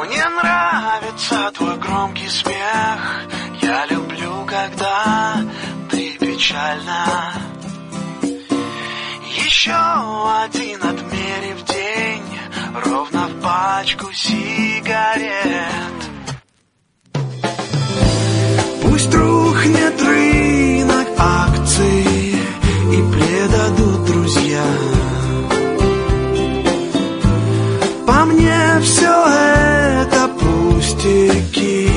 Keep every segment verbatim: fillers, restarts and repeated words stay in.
Мне нравится твой громкий смех. Я люблю, когда ты печальна. Еще один отмерив день, ровно в пачку сигарет. Пусть рухнет рынок акций и предадут друзья. По мне все это пустяки.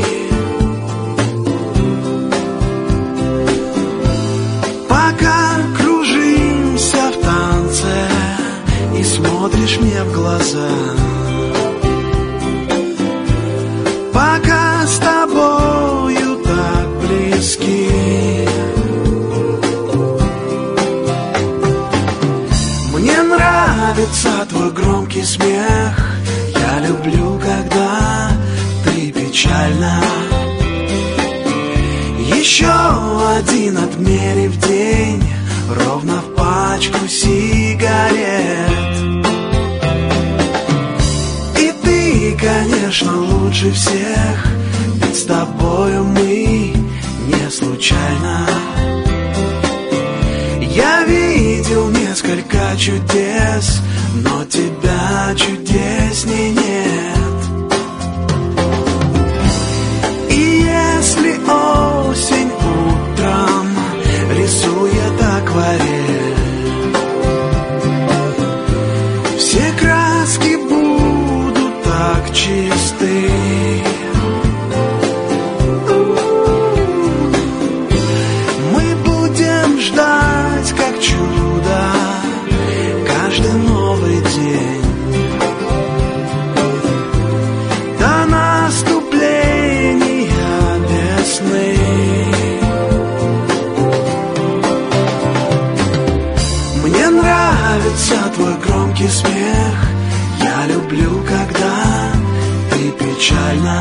Пока кружимся в танце и смотришь мне в глаза, пока с тобою так близки. Мне нравится твой громкий смех. Я люблю, когда ты печальна. Еще один отмерив день, ровно в пачку сигарет. И ты, конечно, лучше всех, ведь с тобою мы не случайно. Я видел несколько чудес, но тебя чудесней нет. И если осень утром рисует акварель, все краски будут так чисты. Мы будем ждать как чудо каждый новый день до наступления весны. Мне нравится твой громкий смех. Я люблю, когда ты печальна.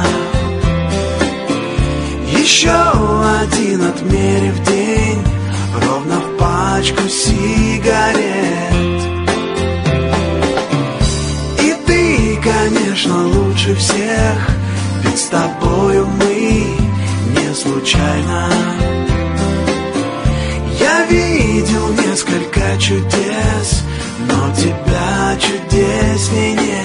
Еще один отмерив день, ровно в пачку сигарет. И ты, конечно, лучше всех, ведь с тобою мы не случайно. Я видел несколько чудес, но тебя чудесней нет.